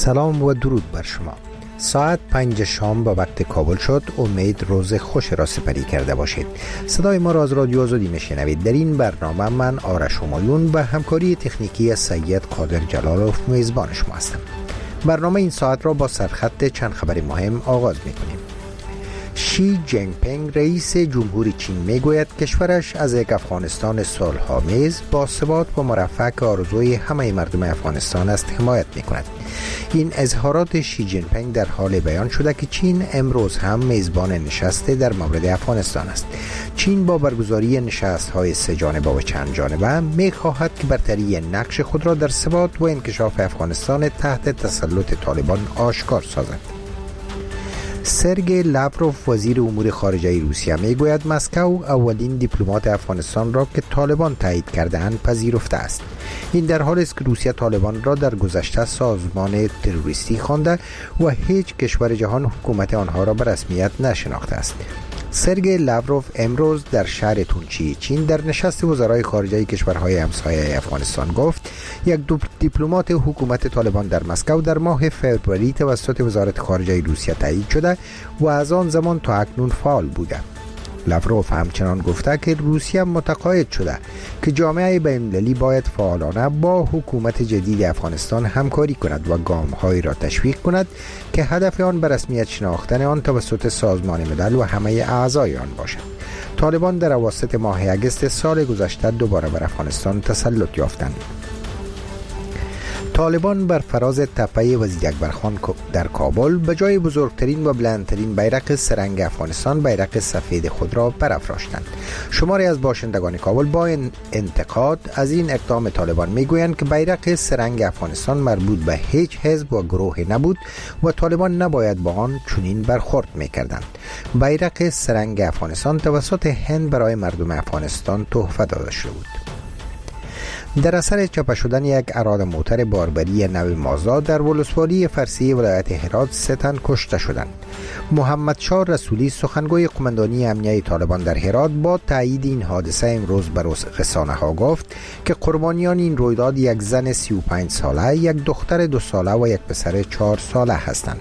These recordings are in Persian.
سلام و درود بر شما. ساعت 5 شام با وقت کابل شد. امید روز خوش را سپری کرده باشید. صدای ما را از رادیو آزادی میشنوید. در این برنامه من آرش همایون و همکاری تکنیکی سید قادر جلالوف میزبان شما هستم. برنامه این ساعت را با سرخط چند خبر مهم آغاز میکنیم. شی جین پینگ رئیس جمهوری چین میگوید کشورش از یک افغانستان صلح‌آمیز با ثبات و مرفه که آرزوی همه مردم افغانستان است حمایت میکند. این اظهارات شی جین پینگ در حال بیان شده که چین امروز هم میزبان نشست در مورد افغانستان است. چین با برگزاری نشست‌های سه جانبه و چند جانبه میخواهد که برتری نقش خود را در ثبات و انکشاف افغانستان تحت تسلط طالبان آشکار سازد. سرگئی لاوروف وزیر امور خارجه روسیه میگوید مسکو اولین دیپلمات افغانستان را که طالبان تایید کرده‌اند پذیرفته است. این در حالی است که روسیه طالبان را در گذشته سازمان تروریستی خوانده و هیچ کشور جهان حکومت آنها را به رسمیت نشناخته است. سرگئی لاوروف امروز در شهر تونچی چین در نشست وزرای خارجه کشورهای همسایه افغانستان گفت یک دیپلمات حکومت طالبان در مسکو در ماه فوریه توسط وزارت خارجه روسیه تایید شده و از آن زمان تا اکنون فعال بوده. لاوروف همچنان گفته که روسیه متقاعد شده که جامعه بین‌المللی باید فعالانه با حکومت جدید افغانستان همکاری کند و گام‌هایی را تشویق کند که هدف آن به رسمیت شناختن آن توسط سازمان ملل و همه اعضای آن باشد. طالبان در اواسط ماه اگست سال گذشته دوباره بر افغانستان تسلط یافتند. طالبان بر فراز تپه وزیر اکبرخان در کابل به جای بزرگترین و بلندترین بیرق سرنگ افغانستان بیرق سفید خود را برافراشتند. شماری از باشندگان کابل با انتقاد از این اقدام طالبان میگویند که بیرق سرنگ افغانستان مربوط به هیچ حزب و گروه نبود و طالبان نباید با آن چنین برخورد میکردند. بیرق سرنگ افغانستان توسط هند برای مردم افغانستان تحفه داده شده بود. در اثر چاپ شدن یک اراده موتر باربری نو مازدا در ولسوالی فرسی ولایت هرات 3 تن کشته شدند. محمد شاه رسولی سخنگوی قماندانی امنیه طالبان در هرات با تایید این حادثه امروز بر رسانه‌ها گفت که قربانیان این رویداد یک زن 35 ساله، یک دختر 2 ساله و یک پسر 4 ساله هستند.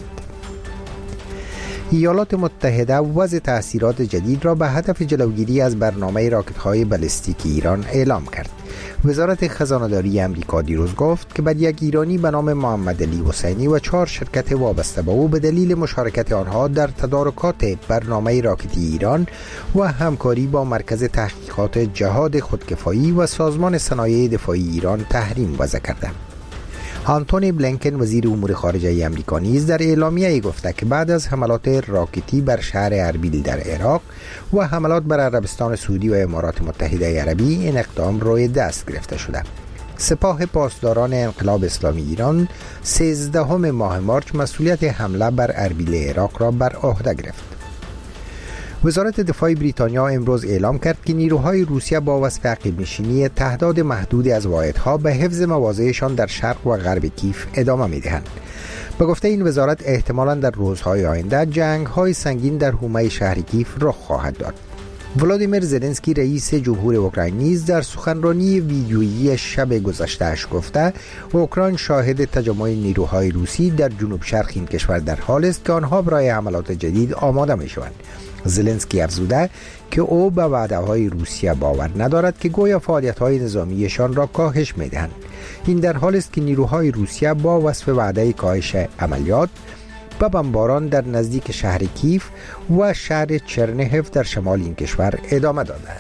ایالات متحده وضع تأثیرات جدید را به هدف جلوگیری از برنامه راکت‌های بالستیکی ایران اعلام کرد. وزارت خزانه‌داری امریکا دیروز گفت که بر یک ایرانی به نام محمد علی حسینی و 4 شرکت وابسته به او به دلیل مشارکت آنها در تدارکات برنامه راکتی ایران و همکاری با مرکز تحقیقات جهاد خودکفایی و سازمان صنایع دفاعی ایران تحریم وضع کرده. آنتونی بلینکن وزیر امور خارجه امریکا نیز در اعلامیه‌ای گفته که بعد از حملات راکتی بر شهر اربیل در عراق و حملات بر عربستان سعودی و امارات متحده عربی این اقدام روی دست گرفته شده. سپاه پاسداران انقلاب اسلامی ایران 13 ماه مارس مسئولیت حمله بر اربیل عراق را بر عهده گرفت. وزارت دفاع بریتانیا امروز اعلام کرد که نیروهای روسیه با وصف عقب نشینی تعداد محدودی از واحدها به حفظ مواضعشان در شرق و غرب کیف ادامه می‌دهند. به گفته این وزارت احتمالاً در روزهای آینده جنگ‌های سنگین در حومه شهر کیف رخ خواهد داد. ولادیمیر زلنسکی رئیس جمهور اوکراین نیز در سخنرانی ویدیویی شب گذشته‌اش گفته اوکراین شاهد تجمع نیروهای روسی در جنوب شرق این کشور در حال است که آنها برای حملات جدید آماده می‌شوند. زلنسکی افزوده که او به وعده‌های روسیه باور ندارد که گویا فعالیت‌های نظامیشان را کاهش می‌دهند. این در حالی است که نیروهای روسیه با وصف وعده کاهش عملیات به بمباران در نزدیک شهر کیف و شهر چرنهف در شمال این کشور ادامه دادند.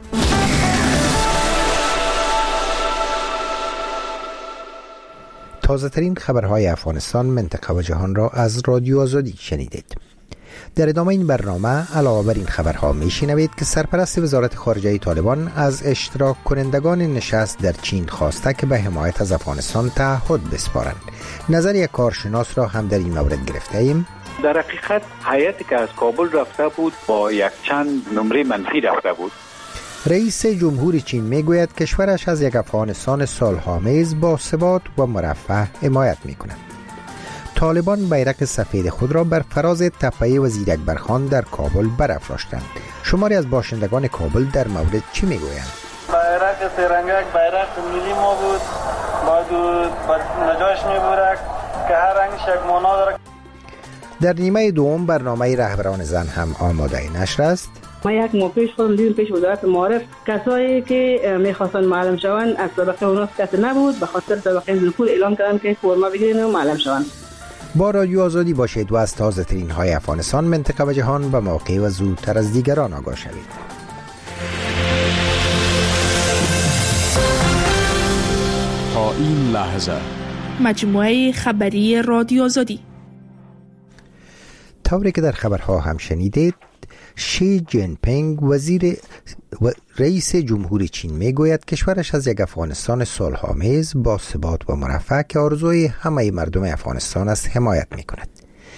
تازه‌ترین خبرهای افغانستان، منطقه و جهان را از رادیو آزادی شنیدید. در ادامه این برنامه علاوه بر این خبرها میشنوید که سرپرست وزارت خارجه طالبان از اشتراک کنندگان نشست در چین خواسته که به حمایت از افغانستان تعهد بسپارند. نظر یک کارشناس را هم در این مورد گرفته ایم. در حقیقت هیئتی که از کابل رفته بود با یک چند نمره منفی رفته بود. رئیس جمهور چین میگوید کشورش از یک افغانستان صلح‌آمیز با ثبات و مرفه حمایت میکند. طالبان بیرق سفید خود را بر فراز تپه وزیر اکبرخان در کابل برافراشتند. شماری از باشندگان کابل در مورد چی میگویند؟ بیرق سرنگک بیرق ملی ما بود، باید نجاش میبرد که هر رنگش یک معنا داره. در نیمه دوم برنامه رهبران زن هم آماده نشر است. ما یک ماه پیش خودم دیدم پیش وزارت معارف کسایی که میخواستن معلم شوند از طبقه اوناس کسی نبود، به خاطر طبقه ذکور اعلام کردن که فرما بگیرین و معلم شوند. با رادیو آزادی باشید و از تازه ترین های افغانستان، منطقه و جهان به موقع و زودتر از دیگران آگاه شوید. تا این لحظه مجموعه خبری رادیو آزادی. طوری که در خبرها هم شنیدید، شی جین پینگ رئیس جمهور چین میگوید کشورش از یک افغانستان صلح‌آمیز با ثبات و مرفه که آرزوی همه مردم افغانستان است حمایت میکند.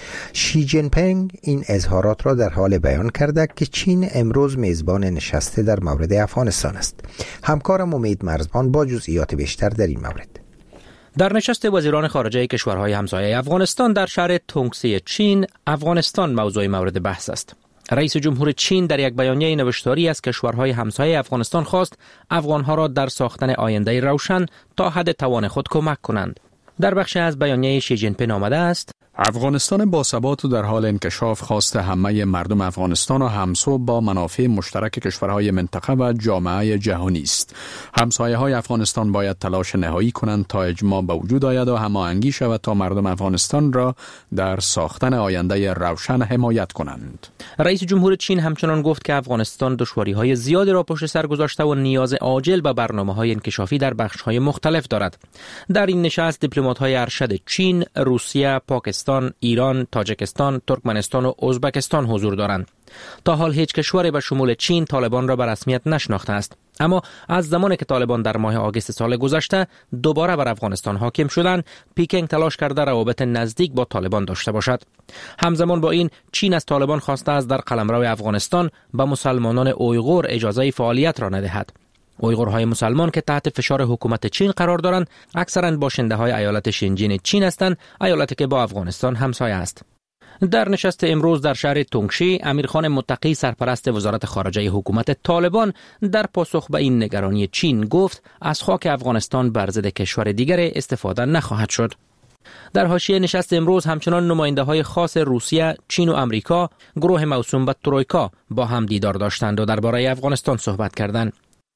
شی جین پینگ این اظهارات را در حال بیان کرده که چین امروز میزبان نشست در مورد افغانستان است. همکارم امید مرزبان با جزئیات بیشتر در این مورد. در نشست وزیران خارجه کشورهای همسایه افغانستان در شهر تونگسی چین، افغانستان موضوع مورد بحث است. رئیس جمهور چین در یک بیانیه نوشتاری از کشورهای همسایه افغانستان خواست افغانها را در ساختن آینده روشن تا حد توان خود کمک کنند. در بخش از بیانیه شی جین پینگ آمده است: افغانستان با ثبات و در حال انکشاف خواست همه مردم افغانستان و همسو با منافع مشترک کشورهای منطقه و جامعه جهانی است. همسایه های افغانستان باید تلاش نهایی کنند تا اجماع به وجود آید و هماهنگی شود تا مردم افغانستان را در ساختن آینده روشن حمایت کنند. رئیس جمهور چین همچنان گفت که افغانستان دشواری‌های زیادی را پشت سر گذاشته و نیاز عاجل به برنامه‌های انکشافی در بخش‌های مختلف دارد. در این نشست دیپلمات‌های ارشد چین، روسیه، پاکستان، ایران، تاجیکستان، ترکمنستان و ازبکستان حضور دارند. تا حال هیچ کشوری به شمول چین طالبان را به رسمیت نشناخته است. اما از زمانی که طالبان در ماه آگوست سال گذشته دوباره بر افغانستان حاکم شدند، پکینگ تلاش کرده روابط نزدیک با طالبان داشته باشد. همزمان با این، چین از طالبان خواسته است در قلمرو افغانستان به مسلمانان اویغور اجازه فعالیت را ندهد. اویغورهای مسلمان که تحت فشار حکومت چین قرار دارند، اکثراً باشنده‌های ایالت شینجین چین هستند، ایالتی که با افغانستان همسایه است. در نشست امروز در شهر تونگشی، امیرخان متقی سرپرست وزارت خارجه حکومت طالبان در پاسخ به این نگرانی چین گفت از خاک افغانستان بر ضد کشور دیگر استفاده نخواهد شد. در حاشیه نشست امروز همچنان نماینده‌های خاص روسیه، چین و امریکا، گروه موسوم به ترویکا با هم دیدار داشتند و درباره افغانستان صحبت کردند.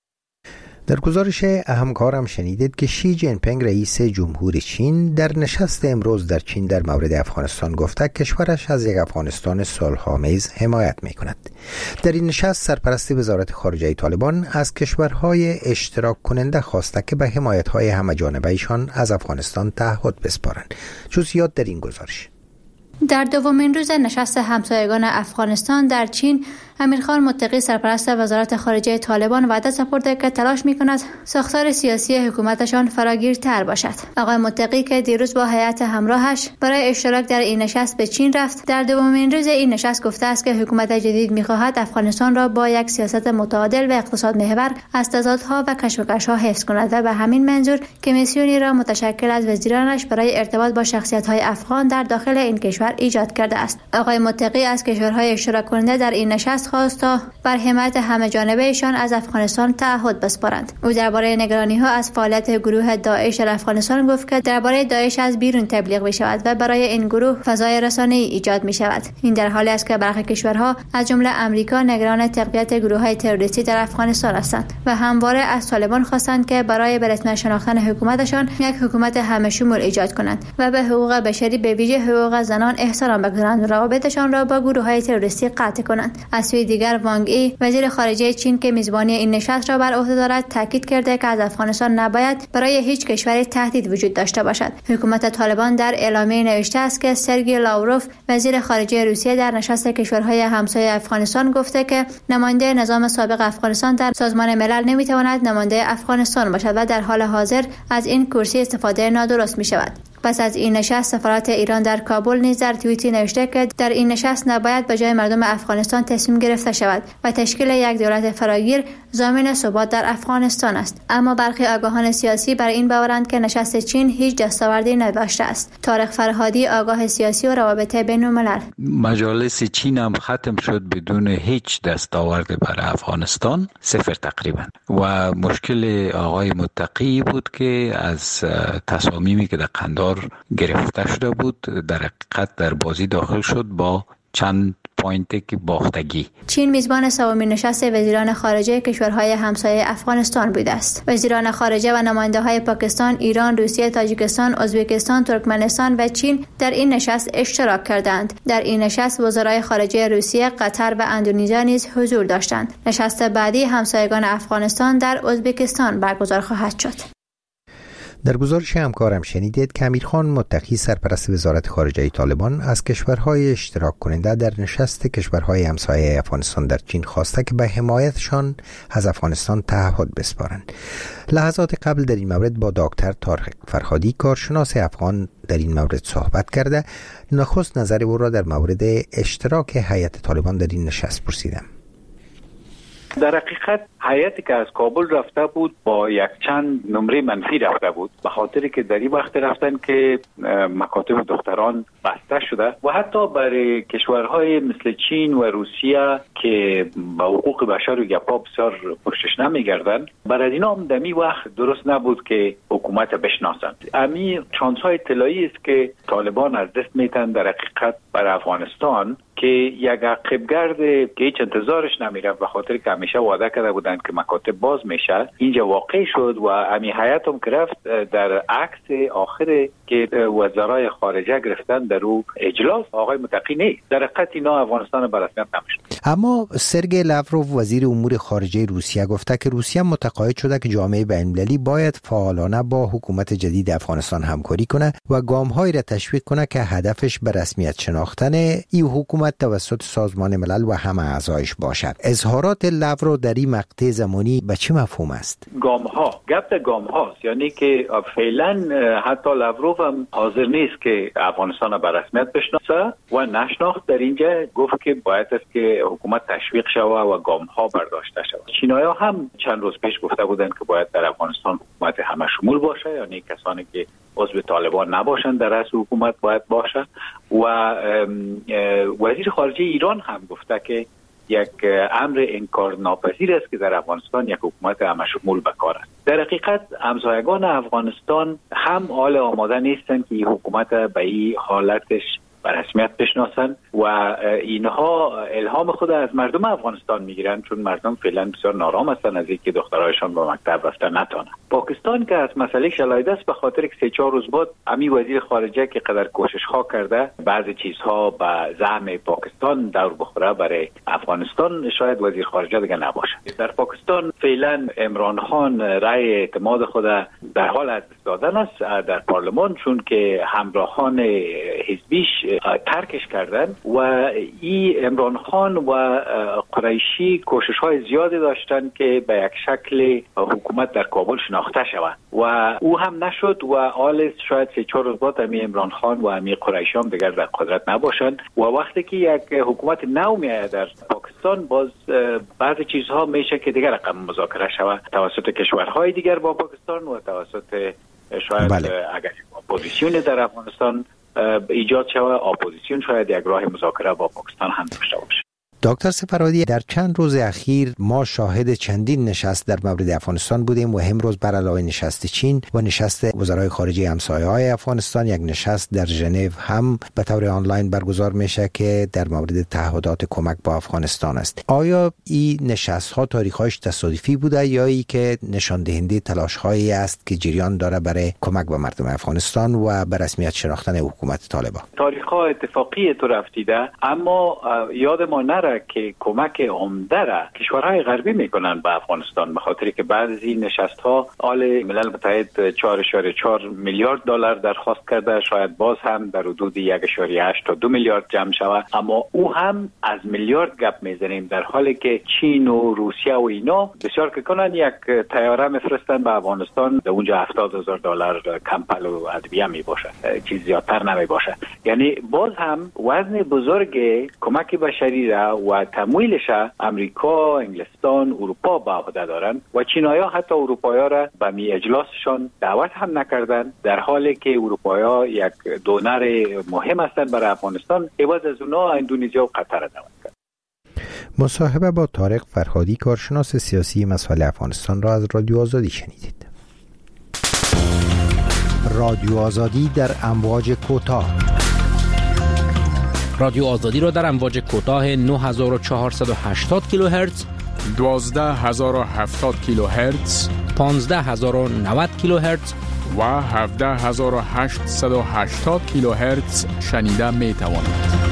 در گزارش همکارم شنیدید که شی جین پینگ رئیس جمهور چین در نشست امروز در چین در مورد افغانستان گفته کشورش از یک افغانستان صلح‌آمیز حمایت می‌کند. در این نشست سرپرست وزارت خارجه طالبان از کشورهای اشتراک کننده خواسته که به حمایت‌های همه‌جانبه‌شان از افغانستان تعهد بسپارند. جزئیات در این گزارش. در دومین روز نشست همسایگان افغانستان در چین، امیرخان متقی سرپرست وزارت خارجه طالبان وعده سپرده که تلاش می‌کند ساختار سیاسی حکومتشان فراگیرتر باشد. آقای متقی که دیروز با هیئت همراهش برای اشتراک در این نشست به چین رفت، در دومین روز این نشست گفته است که حکومت جدید می‌خواهد افغانستان را با یک سیاست متعادل و اقتصاد محور از تضادها و کشمکش‌ها حفظ کند و به همین منظور کمیسیونی را متشکل از وزیرانش برای ارتباط با شخصیت‌های افغان در داخل این کشور ایجاد کرده است. آقای متقی از کشورهای اشتراک کننده در این نشست خواست تا بر حمایت همه‌جانبه‌شان از افغانستان تعهد بسپارند. او درباره نگرانی‌ها از فعالیت گروه داعش در افغانستان گفت که درباره داعش از بیرون تبلیغ می‌شود و برای این گروه فضای رسانه‌ای ایجاد می‌شود. این در حالی است که برخی کشورها از جمله آمریکا نگران تقویت گروه‌های تروریستی در افغانستان هستند و همواره از طالبان خواستند که برای به رسمیت شناختن حکومتشان یک حکومت همه‌شمول ایجاد کنند و به حقوق بشری به ویژه حقوق زنان احترام بگذارند و روابطشان را با گروه‌های تروریستی قطع کنند. از سوی دیگر وانگ ای وزیر خارجه چین که میزبانی این نشست را بر عهده دارد تاکید کرده که از افغانستان نباید برای هیچ کشوری تهدید وجود داشته باشد. حکومت طالبان در اعلامیه نوشته است که سرگئی لاوروف وزیر خارجه روسیه در نشست کشورهای همسایه افغانستان گفته که نماینده نظام سابق افغانستان در سازمان ملل نمیتواند نماینده افغانستان باشد و در حال حاضر از این کرسی استفاده نادرست می شود. پس از این نشست سفارت ایران در کابل نیز در توییتی نوشته که در این نشست نباید به جای مردم افغانستان تصمیم گرفته شود و تشکیل یک دولت فراگیر ضامن ثبات در افغانستان است. اما برخی آگاهان سیاسی بر این باورند که نشست چین هیچ دستاوردی نداشته است. طارق فرهادی آگاه سیاسی و روابط بین‌الملل: مجالس چین هم ختم شد بدون هیچ دستاورد برای افغانستان، صفر تقریبا. و مشکل آقای متقی بود که از تصامیمی که در قندهار بار گرفته شده بود. در حقیقت در بازی داخل شد با چند پوینتی که باختگی. چین میزبان سومین نشست وزیران خارجه کشورهای همسایه افغانستان بوده است. وزیران خارجه و نماینده‌های پاکستان، ایران، روسیه، تاجیکستان، ازبکستان، ترکمنستان و چین در این نشست اشتراک کردند. در این نشست وزرای خارجه روسیه، قطر و اندونزی نیز حضور داشتند. نشست بعدی همسایگان افغانستان در ازبکستان برگزار خواهد شد. در گزارش همکارم شنیدید که امیرخان متقی سرپرست وزارت خارجه طالبان از کشورهای اشتراک کننده در نشست کشورهای همسایه افغانستان در چین خواسته که به حمایتشان از افغانستان تعهد بسپارند. لحظات قبل در این مورد با دکتر طارق فرهادی کارشناس افغان در این مورد صحبت کرده. نخست نظر او را در مورد اشتراک هیئت طالبان در این نشست پرسیدم. در حقیقت هیئتی که از کابل رفته بود با یک چند نمره منفی رفته بود، به خاطری که در این وقت رفتن که مکاتب دختران بسته شده و حتی برای کشورهای مثل چین و روسیه که با حقوق بشر و گپا بسیار پشتش نمیگردن، برای اینا هم دمی وقت درست نبود که حکومت بشناسند. امی چانس‌های طلایی است که طالبان از دست میتن در حقیقت برای افغانستان که یک عقبگرد که هیچ انتظارش نمیره، به خاطر که همیشه وعده کرده بودن که مکاتب باز میشه، اینجا واقع شد و امی حیات هم که رفت در عکس آخر که وزرای خارجه گرفتن در او اجلاس آقای متقی نیست. در حقیقت اینا افغانستان به رسمیت نمیشن. اما سرگئی لاوروف وزیر امور خارجه روسیه گفته که روسیه متقاعد شده که جامعه بین‌المللی باید فعالانه با حکومت جدید افغانستان همکاری کنه و گام‌هایی را تشویق کنه که هدفش به رسمیت شناختن این حکومت توسط سازمان ملل و همه اعضایش باشد. اظهارات لاوروف در این مقطع زمانی به چه مفهوم است؟ گام هاست، یعنی که فعلا حتی لاوروف هم حاضر نیست که افغانستان به رسمیت بشناسه و نشناخت. در اینجا گفت که باید است که حکومت تشویق شود و گام ها برداشته شود. چینای‌ها هم چند روز پیش گفته بودند که باید در افغانستان حکومت همه شمول باشه، یعنی کسانی که عضو طالبان نباشند در رأس حکومت باید باشه. و وزیر خارجه ایران هم گفته که یک امر انکار ناپذیر است که در افغانستان یک حکومت همه شمول بکار است. در حقیقت همسایگان افغانستان هم حال آماده نیستند که این حکومت به این حالتش به رسمیت بشناسن و اینها الهام خود از مردم افغانستان میگیرن، چون مردم فعلا بسیار نارام هستن از اینکه دخترایشان به مکتب رفتن نتونن. پاکستان که از مسئله شلایده است، به خاطر که 3-4 روز بعد امی وزیر خارجه که قدر کوشش ها کرده بعضی چیزها به زعم پاکستان دور بخوره برای افغانستان، شاید وزیر خارجه دیگه نباشه. در پاکستان فعلا عمران خان رأی اعتماد خود در حال از دست دادن است در پارلمان، چون که همراهان حزبیش ترکش کردن و این عمران خان و قریشی کوشش های زیادی داشتن که به یک شکل حکومت در کابل شناخته شود و او هم نشد و حال شاید 3-4 روز بعد امی عمران خان و امی قریشی هم دیگر در قدرت نباشند و وقتی که یک حکومت نو میاد در پاکستان، باز بعضی چیزها میشه که دیگر رقم مذاکره شود توسط کشورهای دیگر با پاکستان و توسط شاید اگر اپوزیسیون در افغانستان ایجاد شود، اپوزیسیون شاید یک راه مذاکره با پاکستان هم داشته باشه. دکتر سفرادی، در چند روز اخیر ما شاهد چندین نشست در مورد افغانستان بودیم و امروز بر علاوه نشست چین و نشست وزرای خارجه همسایه‌های افغانستان، یک نشست در ژنو هم به طور آنلاین برگزار میشه که در مورد تعهدات کمک با افغانستان است. آیا این نشست‌ها تاریخ‌هاش تصادفی بوده یا ای که نشان دهنده تلاش‌هایی است که جریان داره برای کمک به مردم افغانستان و به رسمیت شناختن حکومت طالبان؟ تاریخ‌ها اتفاقی تو رفتیده، اما یاد ما نره که کمک عمده را کشورهای غربی میکنن به افغانستان، به خاطری که بعضی نشست‌ها آل ملل متحد 4.4 میلیارد دلار درخواست کرده، شاید باز هم در حدود 1.8 تا 2 میلیارد جمع شود، اما او هم از میلیارد گپ میزنیم، در حالی که چین و روسیه و اینا بسیار که کنن یک طیاره میفرستن به افغانستان، در اونجا 70,000 دلار کمپل و ادویه میباشه، چیز زیادتر نمیباشه. یعنی باز هم وزن بزرگ کمک بشری را و تمویلش امریکا، انگلستان، اروپا به عهده دارن و چینایی‌ها حتی اروپایی‌ها را به می اجلاسشان دعوت هم نکردن، در حالی که اروپایی‌ها یک دونر مهم هستند برای افغانستان. عوض از اونها اندونزیا و قطر را دعوت کردن. مصاحبه با طارق فرهادی، کارشناس سیاسی مسائل افغانستان را از رادیو آزادی شنیدید. رادیو آزادی در امواج کوتاه. رادیو آزادی را در امواج کوتاه 9480 کیلوهرتز، 12070 کیلوهرتز، 15090 کیلوهرتز و 17880 کیلوهرتز شنیده می توانید.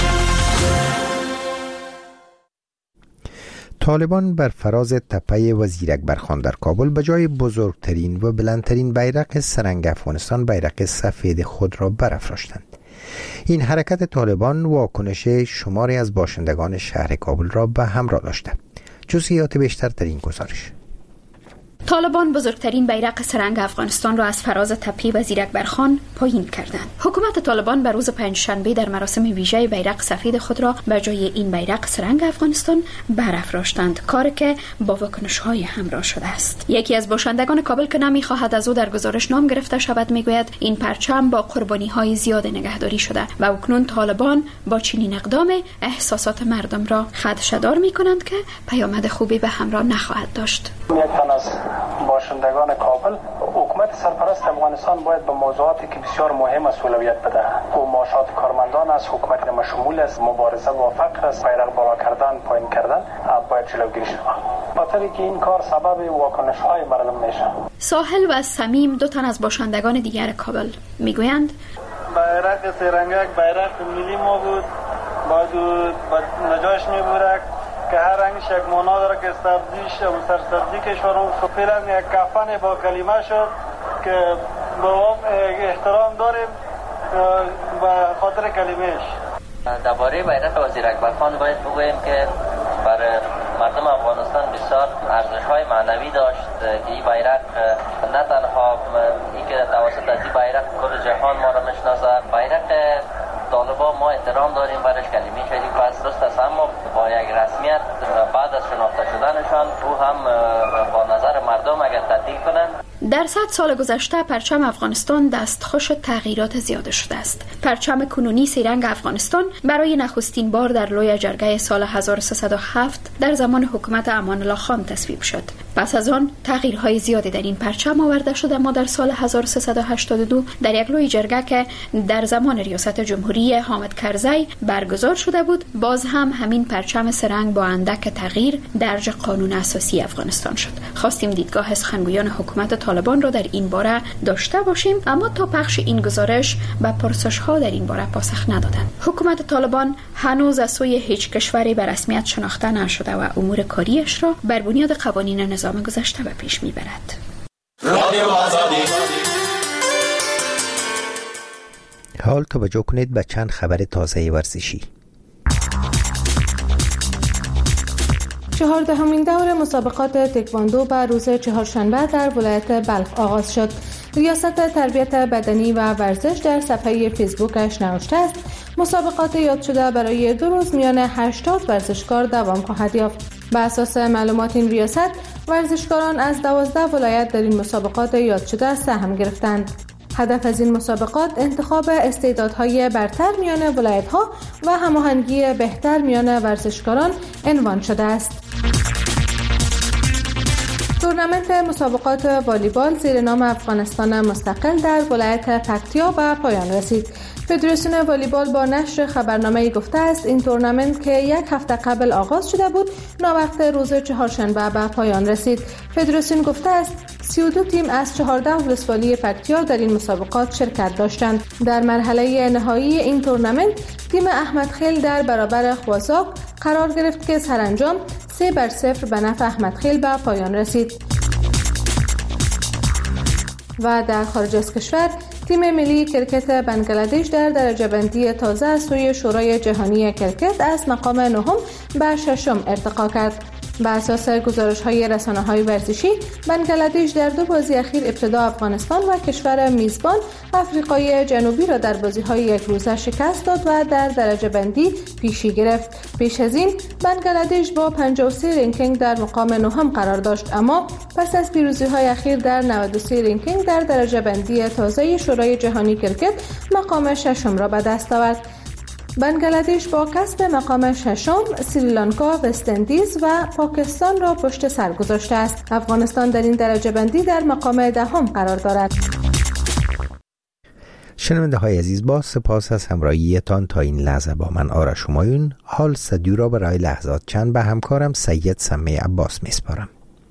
طالبان بر فراز تپه وزیر اکبرخان در کابل به جای بزرگترین و بلندترین بیرق سرنگ افغانستان بیرق سفید خود را برافراشتند. این حرکت طالبان واکنش شماری از باشندگان شهر کابل را به همراه داشته. جزئیات بیشتر در این گزارش. طالبان بزرگترین بیرق سرنگ افغانستان را از فراز تپه وزیر اکبرخان پایین کردند. حکومت طالبان به روز پنجشنبه در مراسم ویژه بیرق سفید خود را به جای این بیرق سرنگ افغانستان برافراشتند، کاری که با واکنش‌های همراه شده است. یکی از باشندگان کابل که نمی‌خواهد از او در گزارش نام گرفته شود میگوید این پرچم با قربانی‌های زیاد نگهداری شده و اکنون طالبان با چنین اقدام احساسات مردم را خدشه‌دار می‌کنند که پیامد خوبی به همراه نخواهد داشت. باشندگان کابل، حکومت سرپرست افغانستان باید به موضوعاتی که بسیار مهم است اولویت بده. او معاشات کارمندان است، حکومت مشمول است، مبارزه با فقر است، بیرق بالا کردن، پایین کردن باید جلوگیری شود. خاطری که این کار سبب واکنش‌های مردم میشه. ساحل و صمیم دو تن از باشندگان دیگر کابل میگویند بیرق سرنگک بیرق ملی ما بود، باید نجاش میبرد که هر رنگش یک معنا داره که سبزیش و سرسبزی کشورمون فعلا یک کفن با کلمه شد که با احترام داریم و خاطر کلمهش. درباره بیرق وزیر اکبرخان باید بگوییم که برای مردم افغانستان بسیار ارزش‌های معنوی داشت که این بیرق نه تنها اینکه توسط از این بیرق کل جهان ما را میشناسه، بیرق طالبان ما احترام داریم برش، کلمه شدیم پس درست است، اما با یک رسمیت بعد از شناخته شدنشان او هم با نظر مردم اگر تطبیق کنند. در 100 سال گذشته پرچم افغانستان دستخوش تغییرات زیاده شده است. پرچم کنونی سه‌رنگ افغانستان برای نخستین بار در لوی جرگه سال 1307 در زمان حکومت امان الله خان تصویب شد. پس از آن تغییرهای زیادی در این پرچم آورده شده، اما در سال 1382 در یک لوی جرگه که در زمان ریاست جمهوری حامد کرزی برگزار شده بود، باز هم همین پرچم سه‌رنگ با اندک تغییر درج قانون اساسی افغانستان شد. خواستیم دیدگاه سخنگویان حکومت طالبان را در این باره داشته باشیم، اما تا پخش این گزارش به پرسش‌ها در این باره پاسخ ندادند. حکومت طالبان هنوز از سوی هیچ کشوری به رسمیت شناخته نشده و امور کاریش را بر بنیاد قوانین نظام گذشته به پیش میبرد. حال توجه کنید به چند خبر تازه ورزشی. 14مین دور مسابقات تکواندو به روز چهارشنبه در ولایت بلخ آغاز شد. ریاست تربیت بدنی و ورزش در صفحه فیسبوکش نوشته است مسابقات یاد شده برای 2 روز میان 80 ورزشکار دوام خواهد یافت. به اساس معلومات این ریاست ورزشکاران از 12 ولایت در این مسابقات یاد شده سهم گرفتند. هدف از این مسابقات انتخاب استعدادهای برتر میان ولایت‌ها و هماهنگی بهتر میان ورزشکاران عنوان شده است. تورنمنت مسابقات والیبال زیر نام افغانستان مستقل در ولایت پکتیا به پایان رسید. فدراسیون والیبال با نشر خبرنامه‌ای گفته است این تورنمنت که 1 هفته قبل آغاز شده بود ناوقت روز چهارشنبه به پایان رسید. فدراسیون گفته است 32 تیم از 14 ولسوالی پکتیا در این مسابقات شرکت داشتند. در مرحله نهایی این تورنمنت تیم احمدخیل در برابر خوازاق قرار گرفت که سرانجام 3-0 به نفع احمدخیل به پایان رسید. و در خارج از کشور تیم ملی کرکت بنگلادش در درجه بندی تازه از سوی شورای جهانی کرکت از مقام 9 به 6 ارتقا کرد. بر اساس گزارش‌های رسانه‌های ورزشی بنگلادش در 2 بازی اخیر ابتدا افغانستان و کشور میزبان آفریقای جنوبی را در بازی‌های یک روزه شکست داد و در درجه بندی پیشی گرفت. پیش از این بنگلادش با 53 رنکینگ در مقام 9 قرار داشت، اما پس از پیروزی‌های اخیر در 93 رنکینگ در درجه بندی تازه شورای جهانی کرکت مقام 6 را به دست آورد. بنگلادش با کسب مقام 6 سریلانکا، وست اندیز و پاکستان را پشت سر گذاشته است. افغانستان در این درجه بندی در مقام 10 قرار دارد. شنونده های عزیز، با سپاس از همراهیتان تا این لحظه با من آرش همایون. حال استودیو را برای لحظات چند به همکارم سید سمی عباس میسپارم.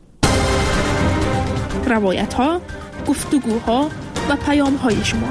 روایت ها، گفتگوها و پیام های شما.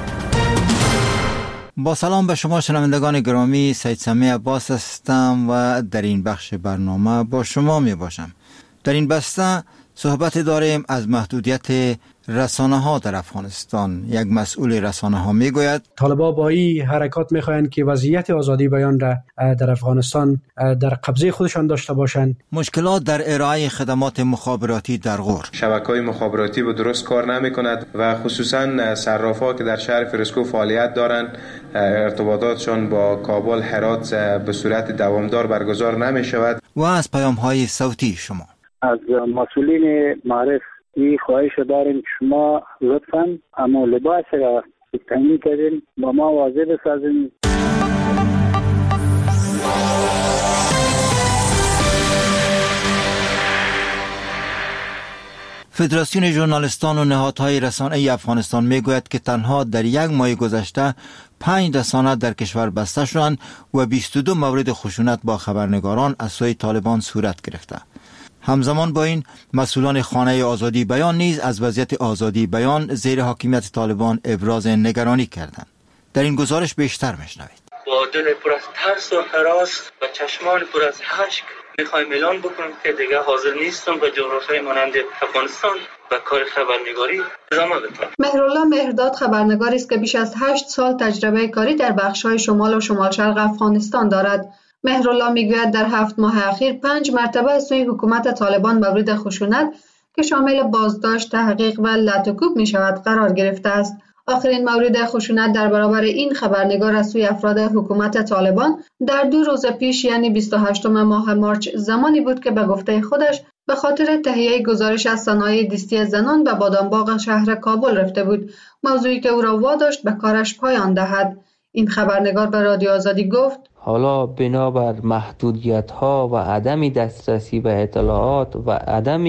با سلام به شما شنوندگان گرامی، سید سمی عباس هستم و در این بخش برنامه با شما می باشم. در این بسته صحبت داریم از محدودیت رسانه ها در افغانستان. یک مسئول رسانه ها می گوید طالبان با این حرکات می خواهند که وضعیت آزادی بیان را در افغانستان در قبضه خودشان داشته باشند. مشکلات در ارائه خدمات مخابراتی در غور. شبکه‌های مخابراتی به درست کار نمی کند و خصوصا صرافا که در شهر فیروزکوه فعالیت دارند، ارتباطاتشان با کابل، هرات به صورت دوامدار برگزار نمی شود. و از پیام های صوتی شما از مسئولین معرف این خواهش داریم که شما لطفاً اما لباس را تعیین کردین با ما واضح بسازین. فدراسیون ژورنالیستان و نهادهای رسانه‌ای افغانستان میگوید که تنها در یک ماه گذشته 5 رسانه در کشور بسته شدند و 22 مورد خشونت با خبرنگاران از سوی طالبان صورت گرفته. همزمان با این مسئولان خانه آزادی بیان نیز از وضعیت آزادی بیان زیر حاکمیت طالبان ابراز نگرانی کردند. در این گزارش بیشتر میشنوید. با دل پر از ترس و هراس و چشمان پر از اشک میخوایم اعلان بکنم که دیگه حاضر نیستم به جغرافیای مانند افغانستان و کار خبرنگاری ادامه بدم. مهرالله مهرداد خبرنگاری است که بیش از 8 سال تجربه کاری در بخش‌های شمال و شمال شرق افغانستان دارد. مهرالله میگوید در 7 ماه اخیر 5 مرتبه از سوی حکومت طالبان مورد خشونت که شامل بازداشت، تحقیق و لطوکوب می شود قرار گرفته است. آخرین مورد خشونت در برابر این خبرنگار از سوی افراد حکومت طالبان در 2 روز پیش یعنی 28 ماه مارچ زمانی بود که به گفته خودش به خاطر تهیه گزارش از صنایع دیستی زنان به بادامباغ شهر کابل رفته بود، موضوعی که او را واداشت به کارش پایان دهد. این خبرنگار به رادیو آزادی گفت حالا بنابر محدودیت‌ها و عدم دسترسی به اطلاعات و عدم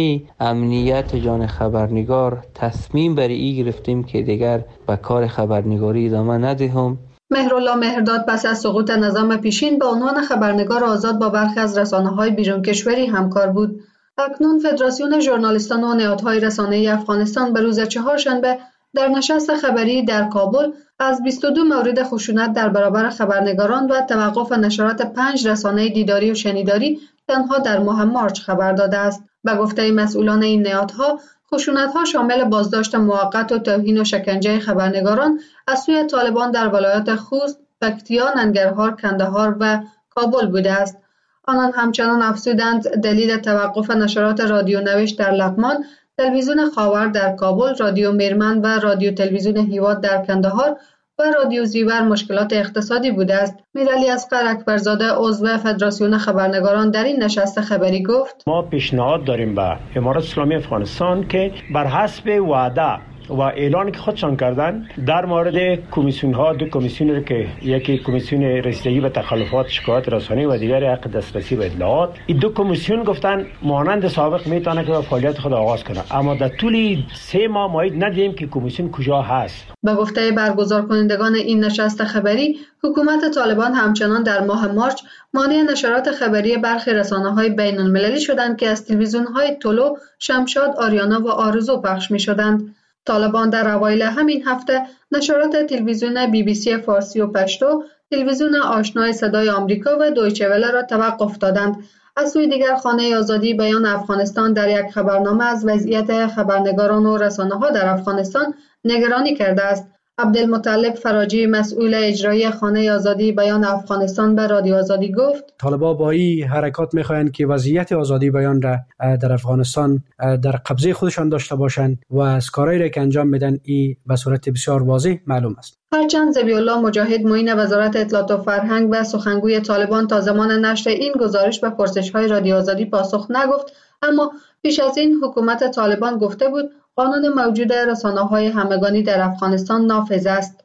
امنیت جان خبرنگار تصمیم بر این گرفتیم که دیگر به کار خبرنگاری ادامه ندهیم. مهرالله مهرداد پس از سقوط نظام پیشین به عنوان خبرنگار آزاد با برخی از رسانه‌های بیرون کشوری همکار بود. اکنون فدراسیون ژورنالیستان و نهادهای رسانه‌ای افغانستان به روز چهارشنبه در نشست خبری در کابل از 22 مورد خشونت در برابر خبرنگاران و توقف نشرات 5 رسانه دیداری و شنیداری تنها در ماه مارچ خبر داده است. به گفته مسئولان این نهادها، خشونت‌ها شامل بازداشت موقت و توهین و شکنجه خبرنگاران از سوی طالبان در ولایات خوست، پکتیا، ننگرهار، کندهار و کابل بوده است. آنان همچنان افزودند دلیل توقف نشرات رادیو نوشت در لغمان، تلویزیون خاور در کابل، رادیو میرمن و رادیو تلویزیون هیواد در کندهار و رادیو زیور مشکلات اقتصادی بوده است. میرعلی اصغر اکبرزاده عضو فدراسیون خبرنگاران در این نشست خبری گفت ما پیشنهاد داریم به امارات اسلامی افغانستان که بر حسب وعده و اعلان که خودشان کردن در مورد کمیسیون ها، 2 کمیسیون که یکی کمیسیون رسیدگی به تخلفات شکایات رسانه‌ای و دیگری حق دسترسی به اطلاعات، این 2 کمیسیون گفتن مانند سابق میتونه که فعالیت خود آغاز کنه، اما در طول 3 ماه مایید ندیدیم که کمیسیون کجا هست. به گفته برگزار کنندگان این نشست خبری، حکومت طالبان همچنان در ماه مارچ مانع نشرات خبری برخی رسانه‌های بین‌المللی شدند که از تلویزیون‌های طلوع، شمشاد، آریانا و آرزو پخش می‌شدند. طالبان در اوایل همین هفته نشرات تلویزیون BBC فارسی و پشتو، تلویزیون آشنای صدای آمریکا و دویچه وله را توقف دادند. از سوی دیگر خانه آزادی بیان افغانستان در یک خبرنامه از وضعیت خبرنگاران و رسانه‌ها در افغانستان نگرانی کرده است. عبدالمطلب فراجی مسئول اجرایی خانه آزادی بیان افغانستان به رادیو آزادی گفت طالبان با این حرکات میخواهند که وضعیت آزادی بیان را در افغانستان در قبضه خودشان داشته باشند و از کارهایی را که انجام میدن این به صورت بسیار واضح معلوم است. هرچند ذبیح الله مجاهد معین وزارت اطلاعات و فرهنگ و سخنگوی طالبان تا زمان نشر این گزارش به پرسش‌های رادیو آزادی پاسخ نگفت، اما پیش از این حکومت طالبان گفته بود قانون موجود رسانه‌های همگانی در افغانستان نافذ است.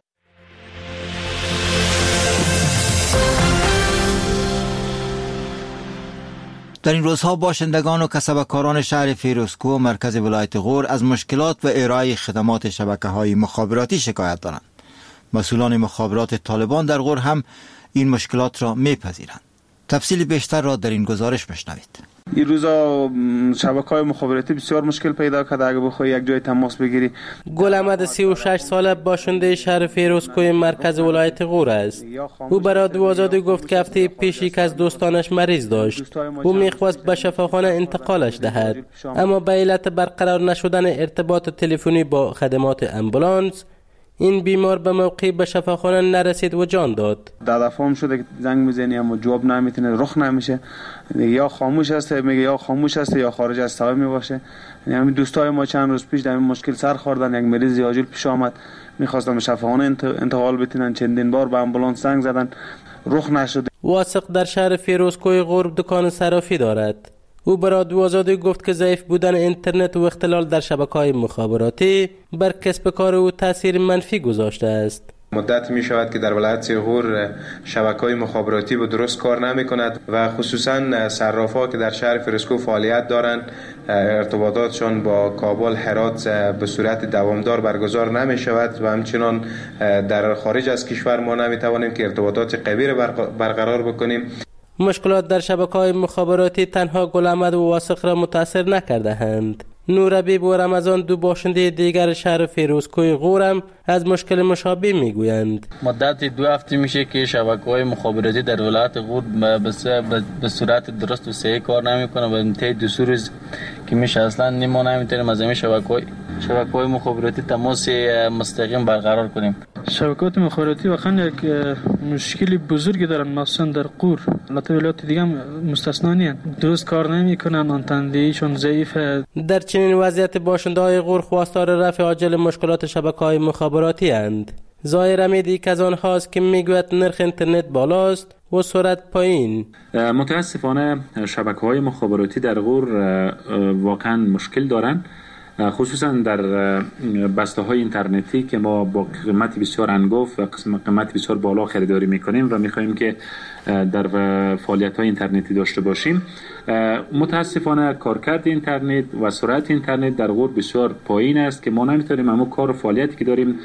در این روزها باشندگان و کسبکاران شهر فیروزکوه مرکز ولایت غور از مشکلات و ارائه خدمات شبکه‌های مخابراتی شکایت دارند. مسئولان مخابرات طالبان در غور هم این مشکلات را میپذیرند. تفصیل بیشتر را در این گزارش بشنوید. این روزا شبکه‌های مخابراتی بسیار مشکل پیدا کرده. اگه بخوای یک جای تماس بگیری. گل احمد 36 ساله باشنده شهر فیروزکوه مرکز ولایت غور است. او برای رادیو آزادی گفت که هفته پیش یک از دوستانش مریض داشت. او میخواست به شفاخانه انتقالش دهد، اما به علت برقرار نشدن ارتباط تلفنی با خدمات امبولانس این بیمار به موقع به شفاخانه نرسید و جان داد. دفعه هم شده که زنگ میزنی اما جواب نمیتونه، رخ نمیشه، یا خاموش است، میگه یا خاموش است یا خارج از صدا میباشه. یعنی همین دوستای ما چند روز پیش در این مشکل سر خوردن. یک مریض عاجل پیش آمد، میخواستن به شفاخانه انتقال بتونن، چندین بار به آمبولانس زنگ زدن، رخ نشد. واثق در شهر فیروزکوه غور دکان صرافی دارد. او برای رادیو آزادی گفت که ضعیف بودن اینترنت و اختلال در شبکه‌های مخابراتی بر کسب کار او تاثیر منفی گذاشته است. مدت می شود که در ولایت غور شبکه‌های مخابراتی به درست کار نمی کند و خصوصا صرافا که در شهر فیروزکوه فعالیت دارند ارتباطاتشان با کابل، هرات به صورت دوامدار برگزار نمی شود و همچنان در خارج از کشور ما نمی توانیم که ارتباطات قوی را برقرار بکنیم. مشکلات در شبکه‌های مخابراتی تنها گل احمد و واثق را متاثر نکرده‌اند. نورابیب و رمضان دو باشنده دیگر شهر فیروزکوه غورم از مشکل مشابه میگویند. مدت 2 هفته میشه که شبکه‌های مخابراتی در ولایت غور به صورت درست و صحیح کار نمیکنه و طی 2 روز که میشه اصلا ما نمیتونیم از این شبکه‌های مخابراتی تماس مستقیم برقرار کنیم. شبکه‌های مخابراتی واقعا یک مشکلی بزرگی دارن، مخصوصا در غور. البته ولایات دیگه هم مستثنا نیست، درست کار نمیکنن، آنتنده‌ایشون ضعیفه. در چنین وضعیت باشنده‌های غور خواستار رفع عاجل مشکلات شبکه‌های مخابراتی اند. ظاهر امید یک از آنهاست که میگوید نرخ اینترنت بالاست و سرعت پایین. متاسفانه شبکه‌های مخابراتی در غور واقعا مشکل دارند، خصوصا در بسته‌های اینترنتی که ما با قیمت بسیار انگفت و قیمت بسیار بالا خریداری می‌کنیم و می‌خوایم که در فعالیت‌های اینترنتی داشته باشیم. متاسفانه کارکرد اینترنت و سرعت اینترنت در غور بسیار پایین است که ما نمی‌تونیم همون کار و فعالیتی که داریم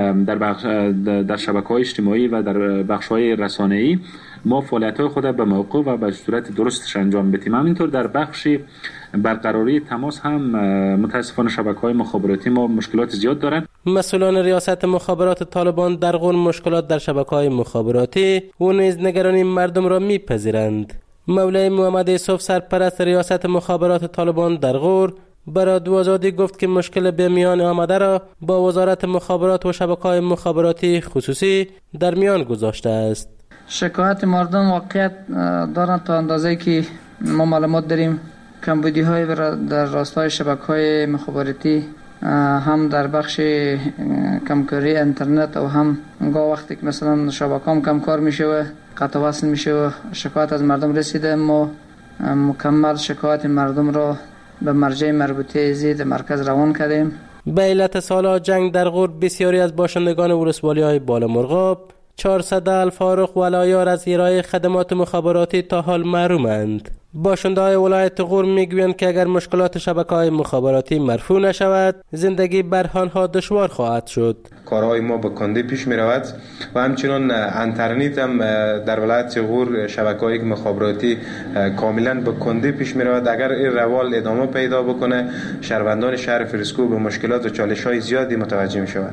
در شبکه‌های اجتماعی و در بخش‌های رسانه‌ای ما فعالیت‌های خود به موقع و به صورت درستش انجام بدیم. همینطور در بخش برقراری تماس هم متاسفانه شبکه‌های مخابراتی ما مشکلات زیاد دارند. مسئولان ریاست مخابرات طالبان در غور مشکلات در شبکه‌های مخابراتی و نیز نگرانی مردم را می‌پذیرند. مولای محمد یوسف سرپرست ریاست مخابرات طالبان در غور برای رادیو آزادی گفت که مشکل به میان آمده را با وزارت مخابرات و شبکه‌های مخابراتی خصوصی در میان گذاشته است. شکایت مردم واقعیت دارند تا اندازه‌ای که ما معلومات داریم. کمبودی‌های در راستای شبکه‌های مخابراتی هم در بخش کمکاری اینترنت و هم وقتی که مثلا شبکه‌ام کم کار میشه و قطع وصل میشه و شکایت از مردم رسیده، ما مکمل شکایت مردم را به مرجع مربوطه زید مرکز روان کردیم. به علت سال‌ها جنگ در غور بسیاری از باشندگان ولسوالی‌های بالامرغاب 400 الفارق و العیار از ارائه خدمات مخابراتی تا حال محرومند. باشنده‌های ولایت غور میگویند که اگر مشکلات شبکه‌های مخابراتی مرفوع نشود، زندگی بر آنها دشوار خواهد شد. کارهای ما به کندی پیش می رود و همچنان اینترنت هم در ولایت غور شبکه‌های مخابراتی کاملا به کندی پیش می رود. اگر این روال ادامه پیدا بکنه، شهروندان شهر فیروزکوه به مشکلات و چالش‌های زیادی متوجه می شوند.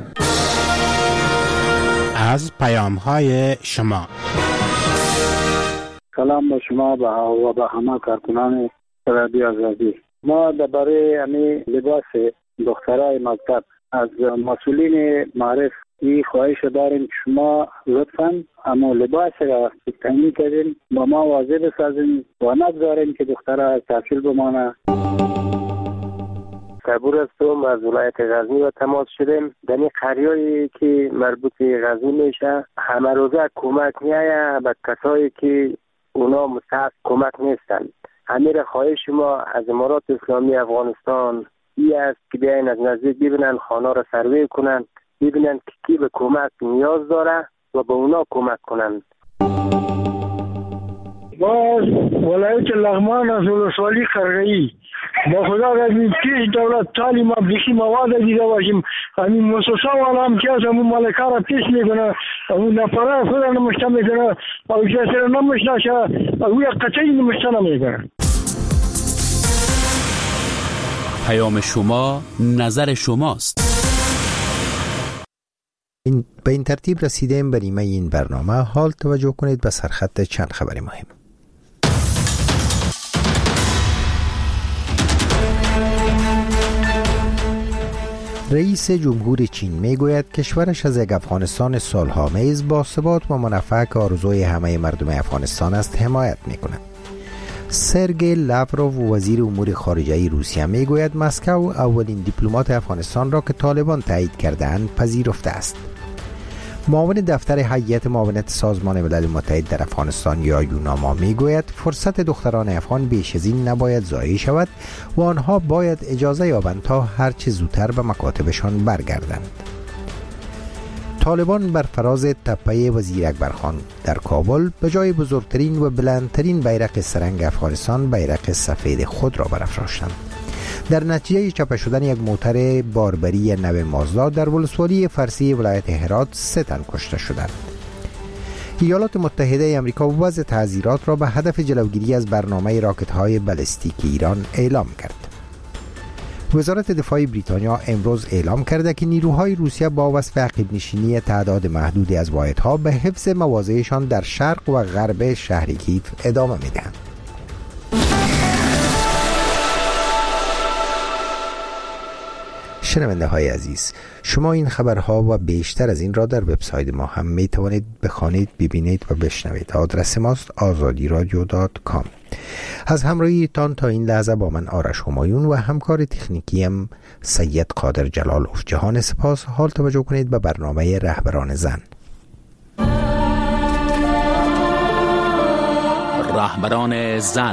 از پیام‌های شما. سلام به شما و به همه کارکنان رادیو آزادی. ما درباره همین لباس دخترای مکتب از مسئولین معرف این خواهش داریم که شما لطفاً اما لباس را تعیین کردین با ما واضح بسازین و نگذارین که دخترها تحصیل بمانه. صبور هستم از ولایت غزنی و تماس شدیم. در این قریه‌ای که مربوط به غزنی میشه همه روزه کمک نیاید به کسایی که اونا مستحق کمک نیستن. همین خواهش ما از امارات اسلامی افغانستان ای است که بیاین از نزدیک ببینن خانه را سروی کنن، ببینن کی به کمک نیاز داره و به اونا کمک کنن. باز ولایت لغمان از ولسوالی قرغی با خدا از این پیش دولت تعلیم بیشی مواد دیده باشیم. همین مؤسسه والا هم که از همون مالکه را پیش میکنه، همون نفره خود را نمشته میکنه، او کسی را نمشته او یک قطعی نمشته نمیکنه. پیام شما، نظر شماست. به این ترتیب رسیدیم به نیمه این برنامه. حال توجه کنید به سرخط چند خبر مهم. رئیس جمهور چین میگوید کشورش از یک افغانستان صلح‌آمیز با ثبات و منافع که آرزوی همه مردم افغانستان است حمایت میکند. سرگئی لاوروف وزیر امور خارجه روسیه میگوید مسکو اولین دیپلمات افغانستان را که طالبان تایید کرده‌اند پذیرفته است. معاون دفتر هیئت معاونت سازمان ملل متحد در افغانستان یا یوناما میگوید فرصت دختران افغان بیش از این نباید ضایع شود و آنها باید اجازه یابند تا هرچه زودتر به مکاتبشان برگردند. طالبان بر فراز تپه وزیر اکبرخان در کابل به جای بزرگترین و بلندترین بیرق سرنگ افغانستان بیرق سفید خود را برافراشتند. در نتیجه چاپ شدن یک موتر باربری نو مازدا در ولسوالی فرسی ولایت هرات 3 تن کشته شدند. ایالات متحده آمریکا وضع تعزیرات را به هدف جلوگیری از برنامه راکت‌های بالستیک ایران اعلام کرد. وزارت دفاع بریتانیا امروز اعلام کرده که نیروهای روسیه با وصف عقب نشینی تعداد محدودی از واحدها به حفظ مواضعشان در شرق و غرب شهر کیف ادامه می‌دهند. شنونده های عزیز، شما این خبرها و بیشتر از این را در وبسایت ما هم می توانید بخوانید، ببینید و بشنوید. آدرس ماست azadiradio.com. از همراهیتان تا این لحظه با من آرش همایون و همکار تکنیکیم سید قادر جلالوف جهان سپاس. حال توجه کنید به برنامه رهبران زن. رهبران زن.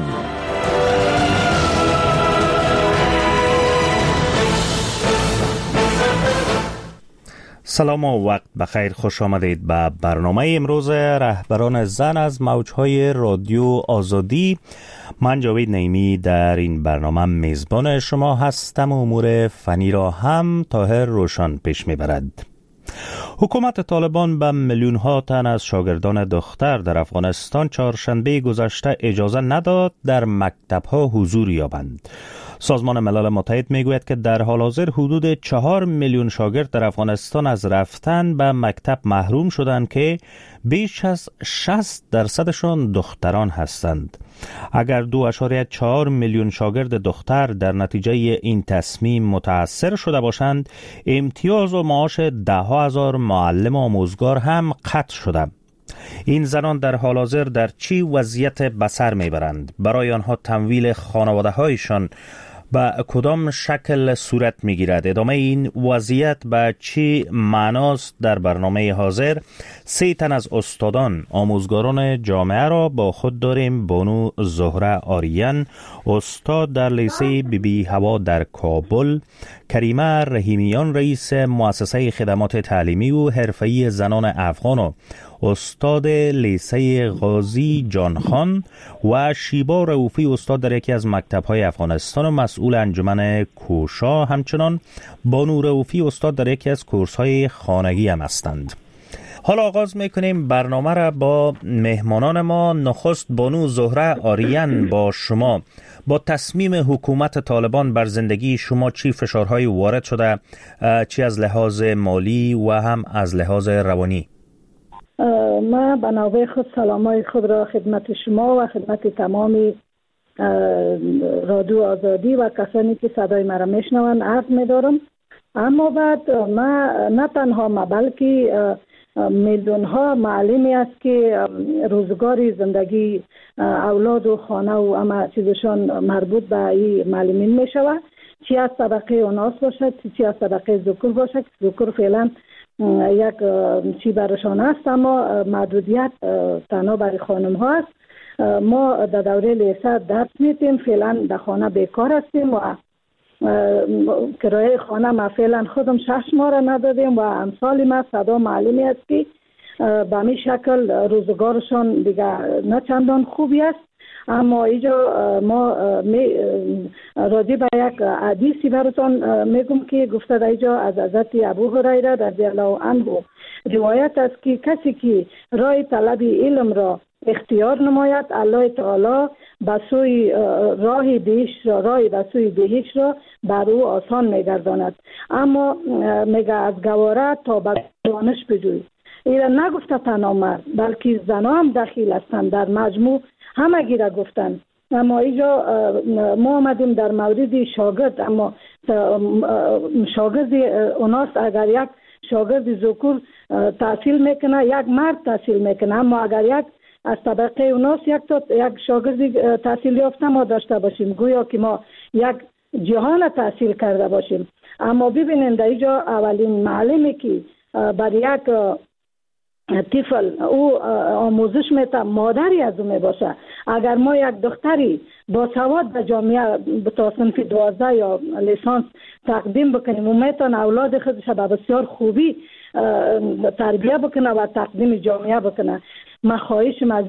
سلام و وقت بخیر، خوش آمدید به برنامه امروز رهبران زن از موجهای رادیو آزادی. من جاوید نعیمی در این برنامه میزبان شما هستم و امور فنی را هم طاهر روشن پیش میبرد. حکومت طالبان به میلیون ها تن از شاگردان دختر در افغانستان چهارشنبه گذشته اجازه نداد در مکتب ها حضور یابند. سازمان ملل متحد میگوید که در حال حاضر حدود 4 میلیون شاگرد در افغانستان از رفتن به مکتب محروم شدند که بیش از 60% دختران هستند. اگر 2.4 میلیون شاگرد دختر در نتیجه این تصمیم متاثر شده باشند، امتیاز و معاش 10,000 معلم آموزگار هم قطع شده. این زنان در حال حاضر در چی وضعیت به سر میبرند؟ برای آنها تمویل خانواده هایشان به کدام شکل صورت میگیرد؟ ادامه این وضعیت به چی معناست؟ در برنامه حاضر 3 تن از استادان آموزگاران جامعه را با خود داریم. بانو زهره آریان، استاد در لیسه بی هوا در کابل، کریمه رحیمیان، رئیس مؤسسه خدمات تعلیمی و حرفه‌ای زنان افغان و استاد لیسه غازی جانخان، و شیبا رؤوفی، استاد در یکی از مکتب‌های افغانستان و مسئول انجمن کوشا. همچنان بانو رؤوفی استاد در یکی از کورس‌های خانگی هم هستند. حالا آغاز میکنیم برنامه را با مهمانان ما. نخست بانو زهره آریان، با شما با تصمیم حکومت طالبان بر زندگی شما چی فشارهایی وارد شده، چی از لحاظ مالی و هم از لحاظ روانی؟ ما به نوبه خود سلامای خود را خدمت شما و خدمت تمام رادیو آزادی و کسانی که صدای مرا میشنوند عرض می‌دارم. اما بعد ما نه تنها ما بلکه میلیون ها معلمی است که روزگاری زندگی اولاد و خانه و همه چیزشان مربوط به این معلمین می شود، چی از طبقه اوناس باشد چی از طبقه ذکور باشد. ذکور فعلا یک چی برشان است، اما محدودیت تنها برای خانم ها است. ما در دوره لیسه درس میتیم، فعلا در خانه بیکار هستیم و کرایه خانه ما فعلا خودم 6 ماه را ندادیم و امثال ما صدا معلمی است که به همین شکل روزگارشان دیگه نه چندان خوبی است. اما اینجا ما راجع به یک حدیثی براتون میگم که گفته در اینجا از حضرت ابو هریره رضی الله عنه روایت است که کسی که راه طلب علم را اختیار نماید، الله تعالی به سوی راه بهشت را بر او آسان میگرداند. اما میگه از گواره تا به دانش بجوی. ایرا نگفته تنها مرد بلکه زنها هم دخیل هستند، در مجموع همگی را گفتند. اما اینجا ما آمدیم در مورد شاگرد. اما شاگرد اوناست، اگر یک شاگرد ذکور تحصیل میکنه یک مرد تحصیل میکنه، اما اگر یک از طبقه اوناست یک شاگرد تحصیل یافته ما داشته باشیم، گویا که ما یک جهان تحصیل کرده باشیم. اما ببینید در اینجا اولین معلمی که بر یک طفل او آموزش میته مادری از او میباشه. اگر ما یک دختری با سواد به جامعه تا صنف 12 یا لیسانس تقدیم بکنیم، او میتونه اولاد خودش به بسیار خوبی تربیه بکنه و تقدیم جامعه بکنه. ما خواهشم از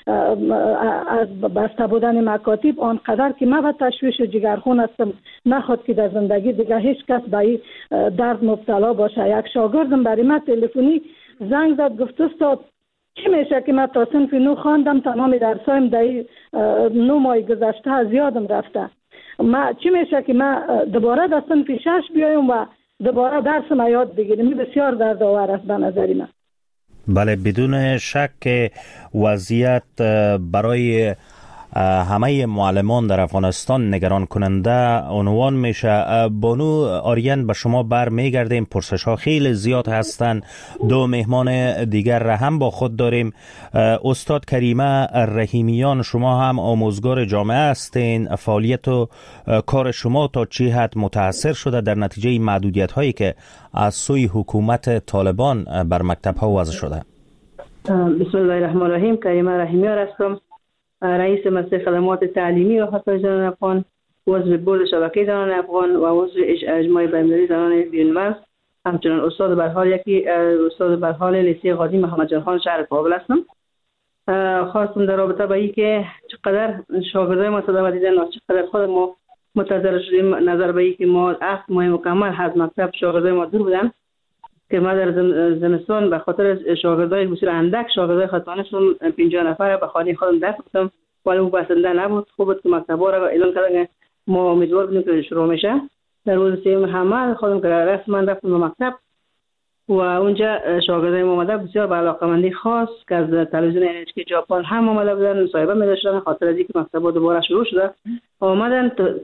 بسته بودن مکاتب آنقدر که من به تشویش جگرخون هستم، نخواد که در زندگی دیگه هیچ کس به این درد مبتلا باشه. یک شاگردم برای من تلفنی زنگ زد، گفت استاد چی میشه که من تا صنف 9 خواندم، تمام درسایم در 9 ماه گذشته از یادم رفته. چی میشه که من دوباره در صنف 6 بیایم و دوباره درسم یاد بگیرم؟ بسیار دردآور است به نظر من. بله، بدون شک که وضعیت برای همه معلمان در افغانستان نگران کننده عنوان میشه. بانو آریان، به شما بر میگردیم. پرسش ها خیلی زیاد هستند. 2 مهمان دیگر را هم با خود داریم. استاد کریمه رحیمیان، شما هم آموزگار جامعه هستین. فعالیت و کار شما تا چه حد متاثر شده در نتیجه محدودیت هایی که از سوی حکومت طالبان بر مکتب ها وضع شده؟ بسم الله الرحمن الرحیم. کریمه رحیمیان هستم، رئیس مؤسسه خدمات تعلیمی و خصوصی زنان افغان، عضو بورد شبکه زنان افغان و عضو اجماع بین‌المللی زنان بیرون‌مرز. همچنین استاد بر حال لیسه قاضی محمد جان خان شهر کابل هستم. خواستم در رابطه با اینکه چقدر شاگردای ما صدا دیدن و چقدر خود ما متضرر شدیم، نظر به اینکه ما 7 ماه مکمل از مکتب شاگردای ما دور بودن که ما در زمستان به خاطر شاگردای بسیار اندک شاگردای خطانشون 50 نفر به خانه خودم دفت ولی او بسنده نبود. خوب بود که مکتبا را اعلان کردن ما امیدوار بودیم که شروع میشه. در روز سوم همه خودم که رسما رفتم به مکتب و اونجا شاگردای ما اومده بسیار با علاقه‌مندی خاص که از تلویزیون NHK ژاپن هم اومده بودن، مصاحبه می‌داشتن خاطر از اینکه مکتبا دوباره شروع شده. اومدن